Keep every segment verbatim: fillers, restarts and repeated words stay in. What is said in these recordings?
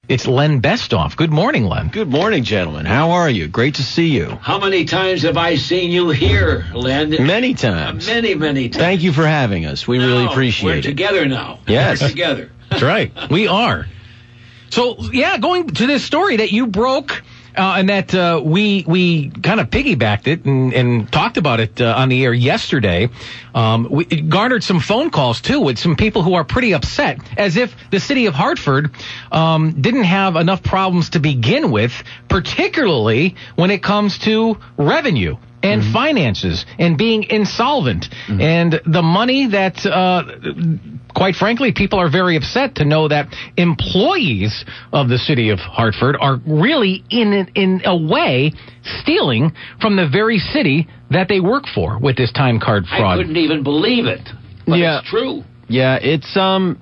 It's Len Bestoff. Good morning, Len. Good morning, gentlemen. How are you? Great to see you. How many times have I seen you here, Len? Many times. Uh, many, many times. Thank you for having us. We no, really appreciate we're it. We're together now. Yes. We're together. That's right. We are. So, yeah, going to this story that you broke uh, and that uh, we we kind of piggybacked it and, and talked about it uh, on the air yesterday. Um, we it garnered some phone calls, too, with some people who are pretty upset, as if the city of Hartford um, didn't have enough problems to begin with, particularly when it comes to revenue and mm-hmm. finances and being insolvent. Mm-hmm. And the money that, uh, quite frankly, people are very upset to know that employees of the city of Hartford are really, in in a way, stealing from the very city that they work for with this time card fraud. I couldn't even believe it, but yeah. it's true. Yeah, it's... um.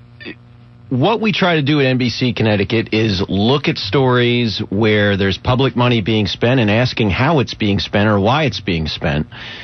What we try to do at N B C Connecticut is look at stories where there's public money being spent and asking how it's being spent or why it's being spent.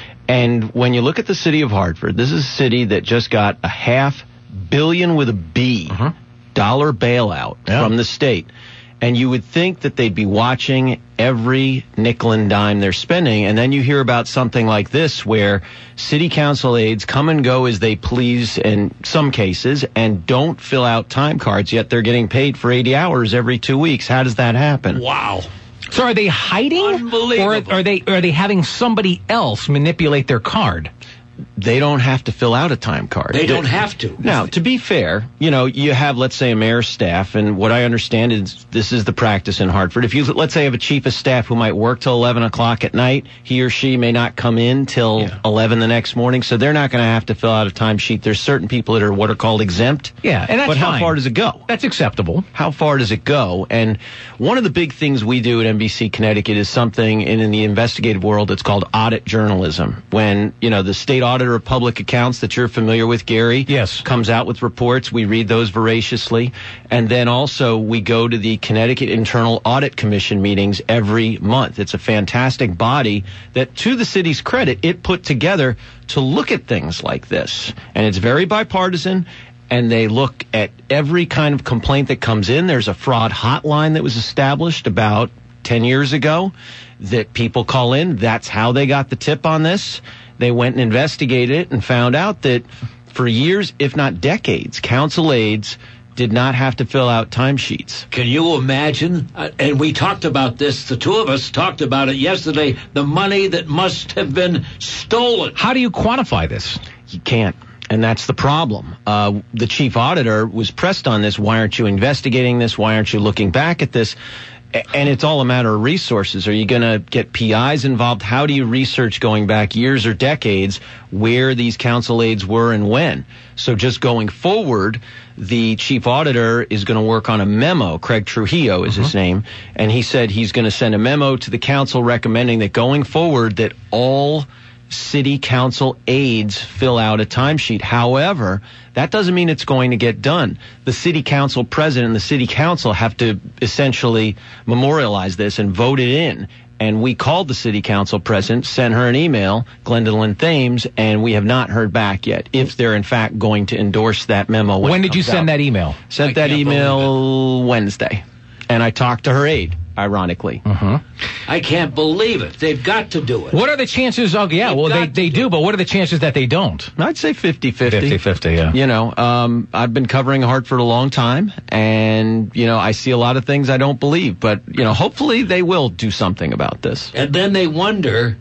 And when you look at the city of Hartford, this is a city that just got a half billion with a B uh-huh. dollar bailout yeah. from the state. And you would think that they'd be watching every nickel and dime they're spending. And then you hear about something like this where city council aides come and go as they please in some cases and don't fill out time cards, yet they're getting paid for eighty hours every two weeks. How does that happen? Wow. So are they hiding? Unbelievable. Or are they, are they having somebody else manipulate their card? They don't have to fill out a time card. They don't have to. Now, to be fair, you know, you have, let's say, a mayor's staff, and what I understand is this is the practice in Hartford. If you, let's say, have a chief of staff who might work till eleven o'clock at night, he or she may not come in till yeah. eleven the next morning, so they're not going to have to fill out a timesheet. There's certain people that are what are called exempt. Yeah, and that's But how fine. far does it go? That's acceptable. How far does it go? And one of the big things we do at N B C Connecticut is something in, in the investigative world that's called audit journalism. When, you know, the state auditor of public accounts that you're familiar with, Gary, yes. comes out with reports. We read those voraciously. And then also we go to the Connecticut Internal Audit Commission meetings every month. It's a fantastic body that, to the city's credit, it put together to look at things like this. And it's very bipartisan. And they look at every kind of complaint that comes in. There's a fraud hotline that was established about ten years ago that people call in. That's how they got the tip on this. They went and investigated it and found out that for years, if not decades, council aides did not have to fill out timesheets. Can you imagine? Uh, and we talked about this, the two of us talked about it yesterday, the money that must have been stolen. How do you quantify this? You can't. And that's the problem. Uh, the chief auditor was pressed on this. Why aren't you investigating this? Why aren't you looking back at this? And it's all a matter of resources. Are you going to get P Is involved? How do you research going back years or decades where these council aides were and when? So just going forward, the chief auditor is going to work on a memo. Craig Trujillo is uh-huh. his name. And he said he's going to send a memo to the council recommending that going forward that all city council aides fill out a timesheet. However, that doesn't mean it's going to get done. The city council president and the city council have to essentially memorialize this and vote it in. And we called the city council president, sent her an email, Glendolyn Thames, and we have not heard back yet if they're in fact going to endorse that memo. When, when did you send out. that email? Sent that email Wednesday. And I talked to her aide, ironically. Uh-huh. I can't believe it. They've got to do it. What are the chances? Oh, yeah, They've well, they, got they to do, do but what are the chances that they don't? I'd say fifty-fifty. fifty-fifty, yeah. You know, um, I've been covering Hartford a long time, and, you know, I see a lot of things I don't believe. But, you know, hopefully they will do something about this. And then they wonder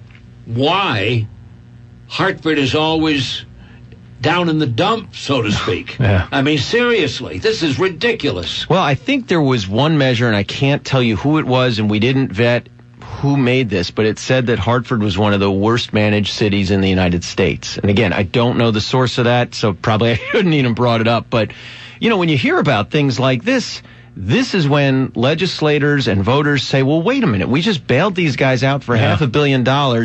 why Hartford is always down in the dump, so to speak. Yeah. I mean, seriously, this is ridiculous. Well, I think there was one measure, and I can't tell you who it was, and we didn't vet who made this, but it said that Hartford was one of the worst managed cities in the United States. And again, I don't know the source of that, so probably I shouldn't even brought it up. But, you know, when you hear about things like this, this is when legislators and voters say, well, wait a minute, we just bailed these guys out for yeah. half a billion dollars,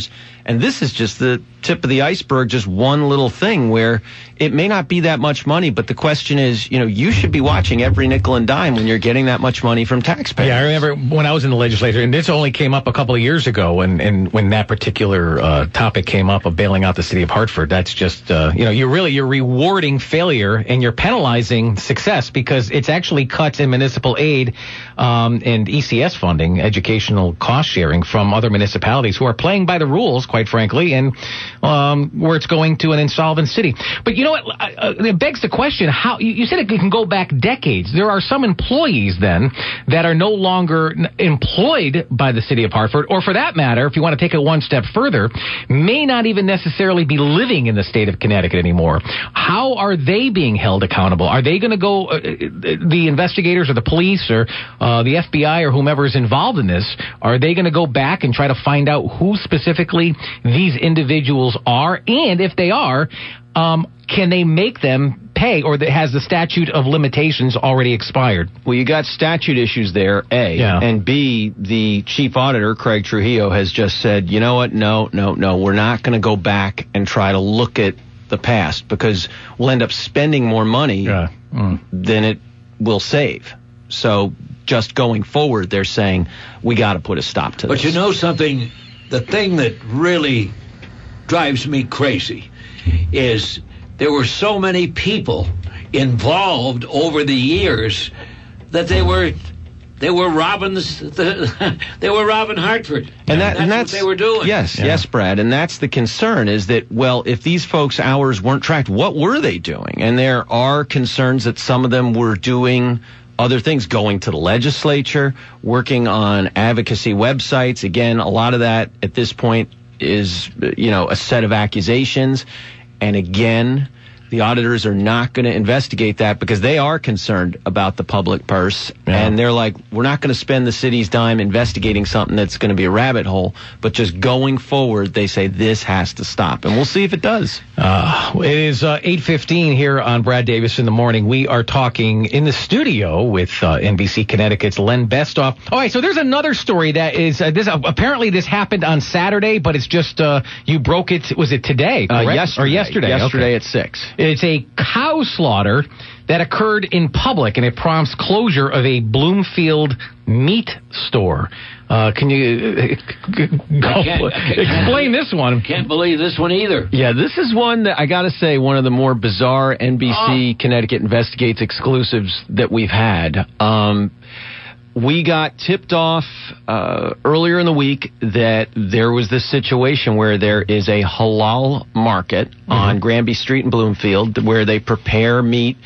And this is just the tip of the iceberg, just one little thing where it may not be that much money, but the question is, you know, you should be watching every nickel and dime when you're getting that much money from taxpayers. Yeah, I remember when I was in the legislature, and this only came up a couple of years ago, and, and when that particular uh, topic came up of bailing out the city of Hartford, that's just, uh, you know, you're really, you're rewarding failure and you're penalizing success because it's actually cuts in municipal aid um, and E C S funding, educational cost sharing from other municipalities who are playing by the rules, quite frankly, and um, where it's going to an insolvent city. But you know what? Uh, it begs the question, how you, you said it can go back decades. There are some employees then that are no longer employed by the city of Hartford, or for that matter, if you want to take it one step further, may not even necessarily be living in the state of Connecticut anymore. How are they being held accountable? Are they going to go, uh, the investigators or the police or uh, the F B I or whomever is involved in this, are they going to go back and try to find out who specifically these individuals are? And if they are, um, can they make them pay, or has the statute of limitations already expired? Well, you got statute issues there, A. Yeah. And B, the chief auditor, Craig Trujillo, has just said, you know what, no, no, no, we're not going to go back and try to look at the past because we'll end up spending more money yeah. mm. than it will save. So just going forward, they're saying we got to put a stop to but this. But you know something? The thing that really drives me crazy is there were so many people involved over the years that they were they were robbing the, they were robbing Hartford, and, that, that's, and that's what they were doing. Yes, yeah. yes, Brad, and that's the concern is that, well, if these folks' hours weren't tracked, what were they doing? And there are concerns that some of them were doing other things, going to the legislature, working on advocacy websites. Again, a lot of that at this point is, you know, a set of accusations. And again, the auditors are not going to investigate that because they are concerned about the public purse. Yeah. And they're like, we're not going to spend the city's dime investigating something that's going to be a rabbit hole. But just going forward, they say this has to stop. And we'll see if it does. Uh, it is uh, eight fifteen here on Brad Davis in the Morning. We are talking in the studio with uh, N B C Connecticut's Len Bestoff. All right, so there's another story that is, uh, this uh, apparently this happened on Saturday, but it's just, uh, you broke it, was it today, correct? Uh, yesterday. Or yesterday. Yesterday okay. at six. It's a cow slaughter that occurred in public, and it prompts closure of a Bloomfield meat store. Uh, can you uh, go, I can't, I can't, explain this one? Can't believe this one either. Yeah, this is one that I got to say, one of the more bizarre N B C oh. Connecticut Investigates exclusives that we've had. Um, we got tipped off uh, earlier in the week that there was this situation where there is a halal market mm-hmm. on Granby Street in Bloomfield where they prepare meat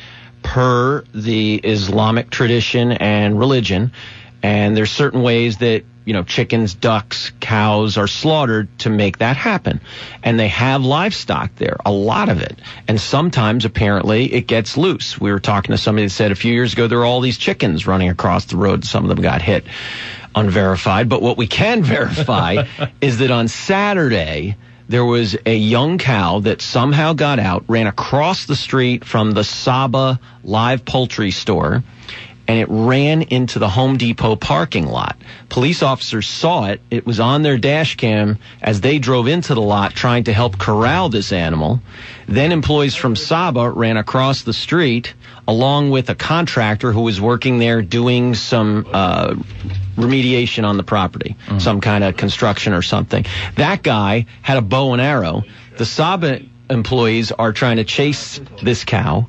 per the Islamic tradition and religion. And there's certain ways that, you know, chickens, ducks, cows are slaughtered to make that happen. And they have livestock there, a lot of it. And sometimes, apparently, it gets loose. We were talking to somebody that said a few years ago there were all these chickens running across the road. Some of them got hit. Unverified. But what we can verify is that on Saturday, there was a young cow that somehow got out, ran across the street from the Saba live poultry store, and it ran into the Home Depot parking lot. Police officers saw it. It was on their dash cam as they drove into the lot trying to help corral this animal. Then employees from Saba ran across the street along with a contractor who was working there doing some uh, remediation on the property, mm-hmm. some kind of construction or something. That guy had a bow and arrow. The Saba employees are trying to chase this cow.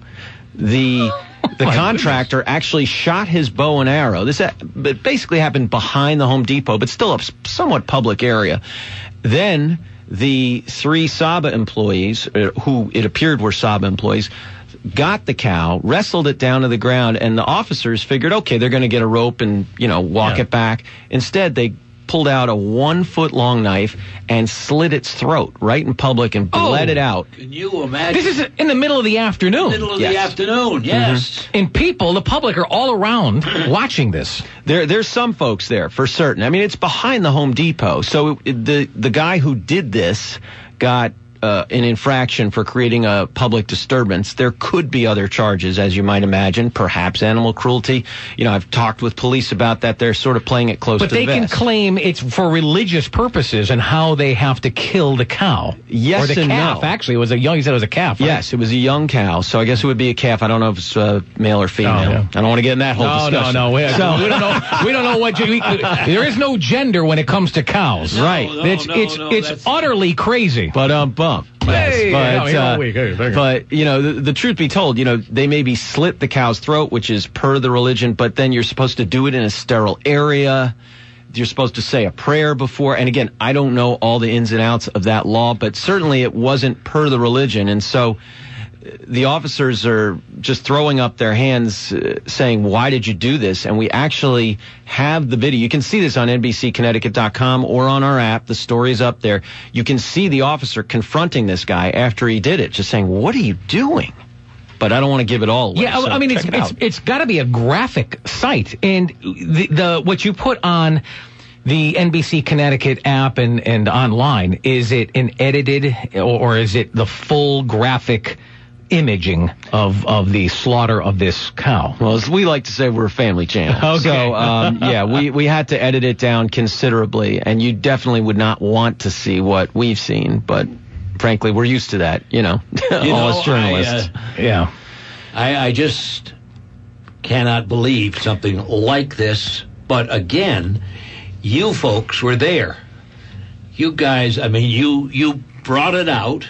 The the contractor goodness. actually shot his bow and arrow. This it basically happened behind the Home Depot, but still a somewhat public area. Then the three Saba employees, uh, who it appeared were Saba employees, got the cow, wrestled it down to the ground, and the officers figured, okay, they're going to get a rope and, you know, walk yeah. it back. Instead, they pulled out a one-foot-long knife and slit its throat right in public and bled oh, it out. Can you imagine? This is in the middle of the afternoon. Middle of yes. the afternoon, yes. Mm-hmm. And people, the public, are all around watching this. There, there's some folks there for certain. I mean, it's behind the Home Depot. So it, the the guy who did this got uh, an infraction for creating a public disturbance, there could be other charges, as you might imagine, perhaps animal cruelty. You know, I've talked with police about that. They're sort of playing it close but to the vest. But they can claim it's for religious purposes and how they have to kill the cow. Yes or the and calf. no. Actually, it was a young. He said it was a calf. Right? Yes, it was a young cow. So I guess it would be a calf. I don't know if it's uh, male or female. Oh, yeah. I don't want to get in that whole no, discussion. No, no, no. We, so, we don't know. We don't know what. We, there is no gender when it comes to cows. No, right. no, it's no, it's no, it's that's- utterly crazy. But um, bump. Hey, yes, but, yeah, uh, hey, hey, hey, but you know, the, the truth be told, you know, they maybe slit the cow's throat, which is per the religion, but then you're supposed to do it in a sterile area. You're supposed to say a prayer before. And again, I don't know all the ins and outs of that law, but certainly it wasn't per the religion. And so the officers are just throwing up their hands uh, saying, why did you do this? And we actually have the video. You can see this on N B C Connecticut dot com or on our app. The story is up there. You can see the officer confronting this guy after he did it, just saying, what are you doing? But I don't want to give it all away. Yeah, so I mean, it's check it it's, out. it's got to be a graphic site, and the the what you put on the N B C Connecticut app and and online, is it an edited or, or is it the full graphic imaging of of the slaughter of this cow? Well, as we like to say, we're a family channel. Okay. So, um, yeah, we, we had to edit it down considerably, and you definitely would not want to see what we've seen, but frankly, we're used to that, you know, You all know, as journalists. I, uh, Yeah. I, I just cannot believe something like this. But again, you folks were there. You guys, I mean, you you brought it out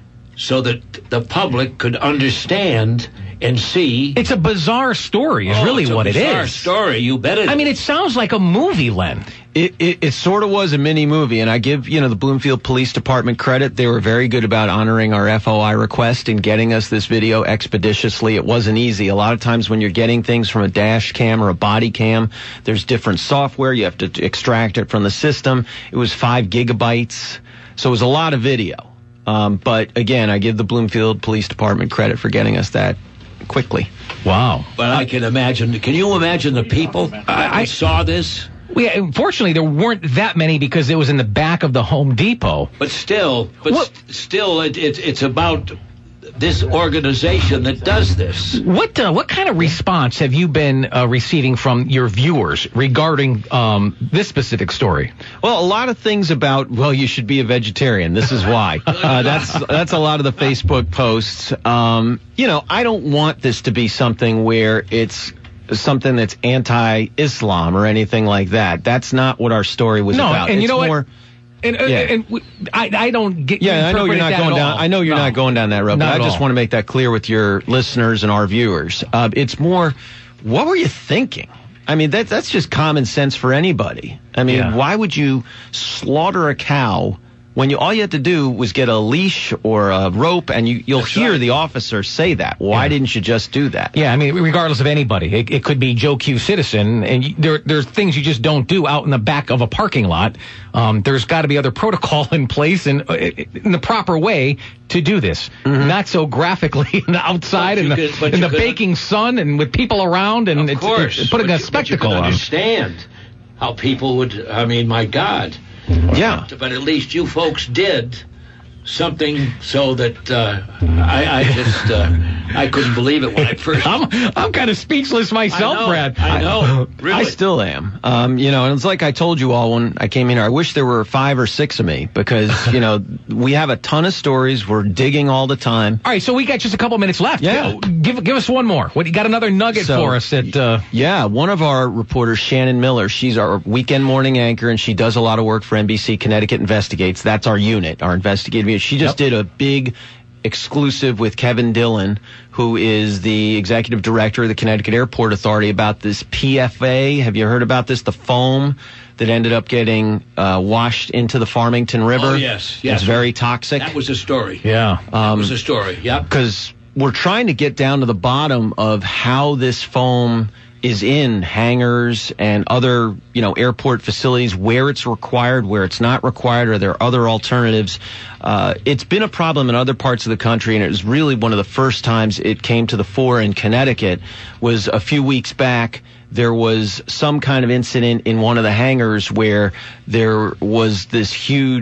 so that the public could understand and see. It's a bizarre story, is Oh, really it's a what it bizarre is. Story, you bet it. I mean, it sounds like a movie, Len. It, it, it sort of was a mini movie, and I give, you know, the Bloomfield Police Department credit. They were very good about honoring our F O I request and getting us this video expeditiously. It wasn't easy. A lot of times when you're getting things from a dash cam or a body cam, there's different software. You have to extract it from the system. It was five gigabytes, so it was a lot of video. Um, but again, I give the Bloomfield Police Department credit for getting us that quickly. Wow. But I can imagine. Can you imagine the people that I- saw this? Well, yeah, unfortunately, there weren't that many because it was in the back of the Home Depot. But still, but What- st- still, it, it, it's about this organization that does this. What uh, what kind of response have you been uh, receiving from your viewers regarding um, this specific story? Well, a lot of things about, well, you should be a vegetarian. This is why. Uh, that's that's a lot of the Facebook posts. Um, you know, I don't want this to be something where it's something that's anti-Islam or anything like that. That's not what our story was No, about. and you It's know what? more, And, uh, Yeah. and w- I, I don't get. Yeah, I know you're interpret not that going at down. all. I know you're No. not going down that road, Not but at I just all. want to make that clear with your listeners and our viewers. Uh, it's more, what were you thinking? I mean, that, that's just common sense for anybody. I mean, Yeah. why would you slaughter a cow when you all you had to do was get a leash or a rope, and you, you'll That's hear right. the officer say that? Why Yeah. didn't you just do that? Yeah, I mean, regardless of anybody, it, it could be Joe Q. Citizen, and you, there there's things you just don't do out in the back of a parking lot. Um, there's got to be other protocol in place and uh, in the proper way to do this. Mm-hmm. Not so graphically in the outside But in you the, could- but in you the could- baking sun and with people around and Of it's, course, it's putting but a you- but you spectacle can on. understand how people would. I mean, my God. Yeah. But at least you folks did something so that uh, I, I just uh, I couldn't believe it when I first. I'm I'm kind of speechless myself, I know, Brad. I know. Really. I still am. Um, you know, and it's like I told you all when I came in here, I wish there were five or six of me because, you know, we have a ton of stories. We're digging all the time. All right, so we got just a couple minutes left. Yeah. Give give us one more. What you got another nugget So, for us that uh, Yeah, one of our reporters, Shannon Miller, she's our weekend morning anchor, and she does a lot of work for N B C Connecticut Investigates. That's our unit, our investigative unit. She just Yep. did a big exclusive with Kevin Dillon, who is the executive director of the Connecticut Airport Authority, about this P F A. Have you heard about this? The foam that ended up getting uh, washed into the Farmington River. Oh, yes, yes. It's very toxic. That was a story. yeah. That was a story. Yep. Because we're trying to get down to the bottom of how this foam is in hangars and other, you know, airport facilities, where it's required, where it's not required, or there are other alternatives. Uh, it's been a problem in other parts of the country, and it was really one of the first times it came to the fore in Connecticut was a few weeks back. There was some kind of incident in one of the hangars where there was this huge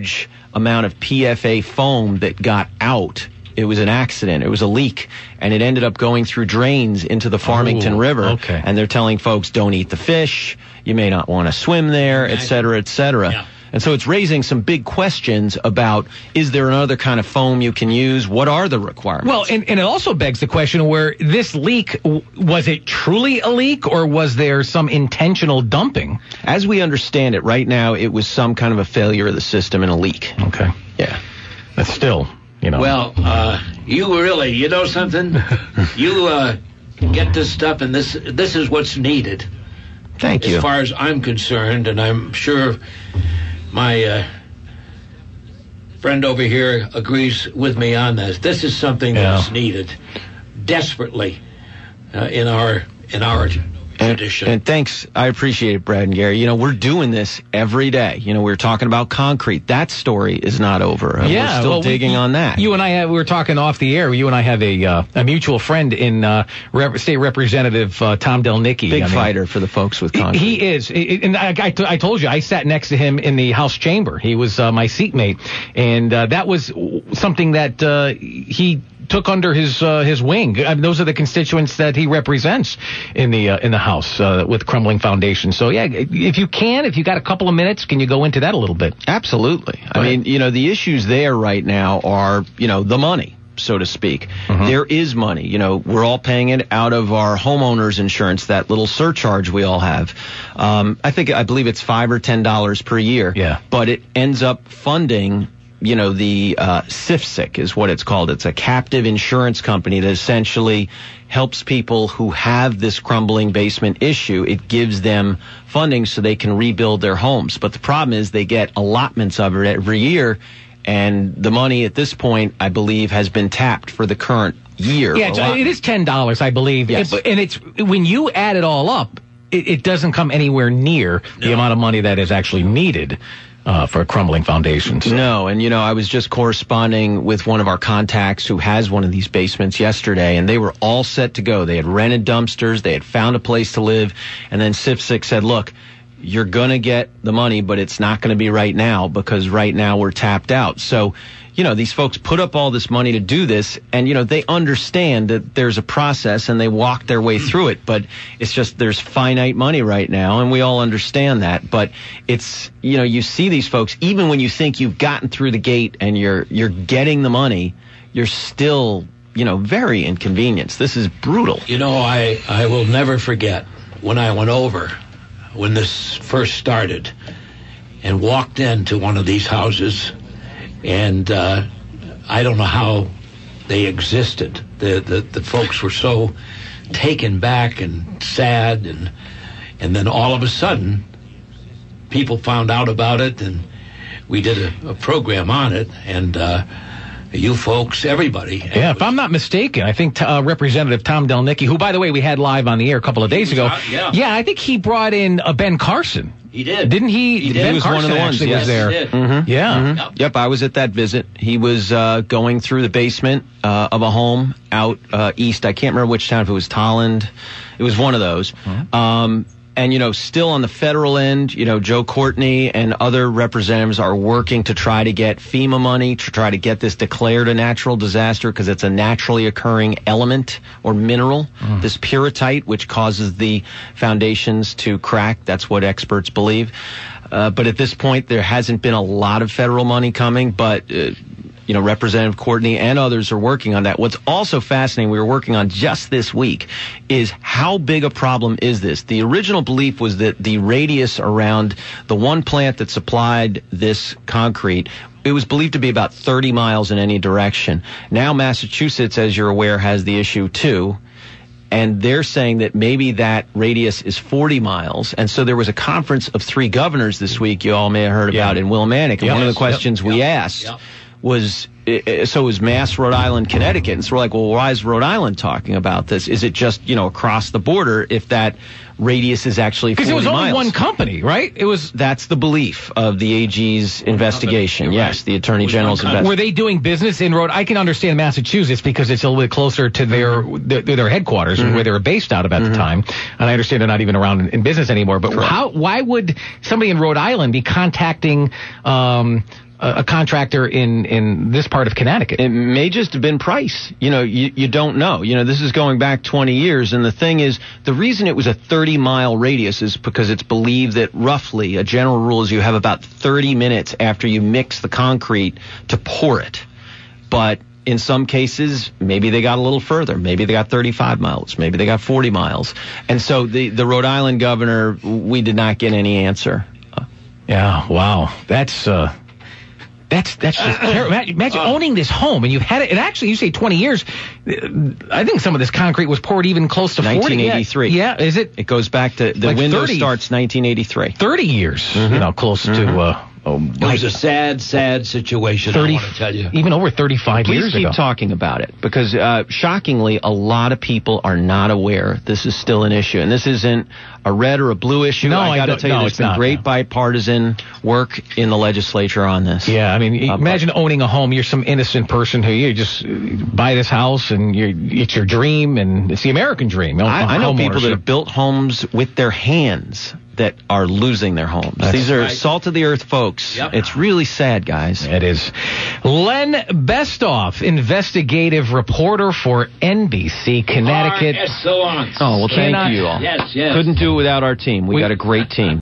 amount of P F A foam that got out. It was an accident. It was a leak, and it ended up going through drains into the Farmington Ooh, River. okay. And they're telling folks, don't eat the fish. You may not want to swim there, et cetera, et cetera. Yeah. And so it's raising some big questions about, is there another kind of foam you can use? What are the requirements? Well, and, and it also begs the question where this leak, was it truly a leak or was there some intentional dumping? As we understand it right now, it was some kind of a failure of the system and a leak. Okay. Yeah. But still, you know. Well, uh, you really, you know something? you uh, get this stuff, and this this is what's needed. Thank you. As far as I'm concerned, and I'm sure my uh, friend over here agrees with me on this. This is something Yeah. that's needed desperately uh, in our in our tradition. And, and thanks, I appreciate it, Brad and Gary. You know, we're doing this every day. You know, we were talking about concrete. That story is not over. Uh, Yeah, we're still well, we- digging on that. You and I have, we were talking off the air. You and I have a uh, a mutual friend in uh, Rep- State Representative uh, Tom Delnicki. Big I mean, fighter for the folks with He- concrete. He is, and I, I, I told you, I sat next to him in the House chamber. He was uh, my seatmate, and uh, that was something that uh, he took under his uh, his wing. I mean, those are the constituents that he represents in the uh, in the House uh, with Crumbling Foundation. So yeah, if you can, if you got a couple of minutes, can you go into that a little bit? Absolutely. I Go mean, ahead. you know, the issues there right now are, you know, the money, so to speak. Mhm. There is money. You know, we're all paying it out of our homeowners insurance, that little surcharge we all have. Um, I think, I believe it's five or ten dollars per year. Yeah. But it ends up funding, you know, the uh, C I F S I C is what it's called. It's a captive insurance company that essentially helps people who have this crumbling basement issue. It gives them funding so they can rebuild their homes. But the problem is they get allotments of it every year, and the money at this point, I believe, has been tapped for the current year. Yeah, it's, allotment. it is ten dollars, I believe. Yes. It- and it's when you add it all up, it, it doesn't come anywhere near the No. amount of money that is actually needed uh, for Crumbling Foundations. No, and you know, I was just corresponding with one of our contacts who has one of these basements yesterday, and they were all set to go. They had rented dumpsters, they had found a place to live, and then C I F S I C said, look, you're going to get the money, but it's not going to be right now because right now we're tapped out. So, you know, these folks put up all this money to do this, and, you know, they understand that there's a process and they walk their way through it, but it's just there's finite money right now, and we all understand that. But it's, you know, you see these folks, even when you think you've gotten through the gate and you're you're getting the money, you're still, you know, very inconvenienced. This is brutal. You know, I, I will never forget when I went over, when this first started, and walked into one of these houses, and uh, I don't know how they existed. The, the the folks were so taken back and sad, and and then all of a sudden, people found out about it, and we did a, a program on it, and uh, you folks, everybody. Yeah, if I'm not mistaken, I think uh, Representative Tom Delnicki, who, by the way, we had live on the air a couple of days was ago. out, yeah. I think he brought in uh, Ben Carson. He did. Didn't he? He did. Ben He was one Carson of the ones, actually yes, was there. he did. Mm-hmm. Yeah. Mhm. Yep. Yep, I was at that visit. He was uh, going through the basement uh, of a home out uh, east. I can't remember which town, if it was Tolland. It was one of those. Mm-hmm. Um, and, you know, still on the federal end, you know, Joe Courtney and other representatives are working to try to get FEMA money, to try to get this declared a natural disaster because it's a naturally occurring element or mineral, Mm. this pyrrhotite, which causes the foundations to crack. That's what experts believe. Uh, but at this point, there hasn't been a lot of federal money coming, but, uh, you know, Representative Courtney and others are working on that. What's also fascinating, we were working on just this week, is how big a problem is this? The original belief was that the radius around the one plant that supplied this concrete, it was believed to be about thirty miles in any direction. Now Massachusetts, as you're aware, has the issue too. And they're saying that maybe that radius is forty miles. And so there was a conference of three governors this week you all may have heard Yeah. about in Willimantic. And Yep. one of the Yep. questions we Yep. asked Yep. was, uh, so is Mass, Rhode Island, Connecticut. And so we're like, well, why is Rhode Island talking about this? Is it just, you know, across the border if that radius is actually forty Because miles? it was only one company, right? It was. That's the belief of the A G's investigation. You're Yes, right. the Attorney It was General's one company. Were investigation. they doing business in Rhode? I can understand Massachusetts because it's a little bit closer to their their, their headquarters and where they were based out of at the time. And I understand they're not even around in, in business anymore. But Correct. how? Why would somebody in Rhode Island be contacting? Um, a, a contractor in, in this part of Connecticut. It may just have been price. You know, you, you don't know. You know, this is going back twenty years, and the thing is, the reason it was a thirty-mile radius is because it's believed that roughly, a general rule is you have about thirty minutes after you mix the concrete to pour it. But in some cases, maybe they got a little further. Maybe they got thirty-five miles. Maybe they got forty miles. And so the, the Rhode Island governor, we did not get any answer. Yeah, wow. That's uh, that's that's just terrible. Imagine, imagine uh, owning this home, and you've had it, and actually, you say twenty years. I think some of this concrete was poured even close to forty. nineteen eighty-three. Yeah, yeah, is it? It goes back to, the like window thirty, starts nineteen eighty-three. thirty years, mm-hmm. you know, close mm-hmm. to... Uh, Oh, it was a sad, sad situation, thirty, I want to tell you. Even over thirty-five Please years keep ago. talking about it, because uh, shockingly, a lot of people are not aware this is still an issue. And this isn't a red or a blue issue. No, I got to tell you, no, there's been not, great no. bipartisan work in the legislature on this. Yeah, I mean, uh, imagine but, owning a home. You're some innocent person who you just buy this house, and you're, it's your dream, and it's the American dream. I, I know people that have built homes with their hands that are losing their homes. That's These are right. salt-of-the-earth folks. Yep. It's really sad, guys. It is. Len Bestoff, investigative reporter for N B C Connecticut. Par excellence. Oh, well, thank Cannot- you all. Yes, yes. Couldn't do it without our team. We, We- got a great team.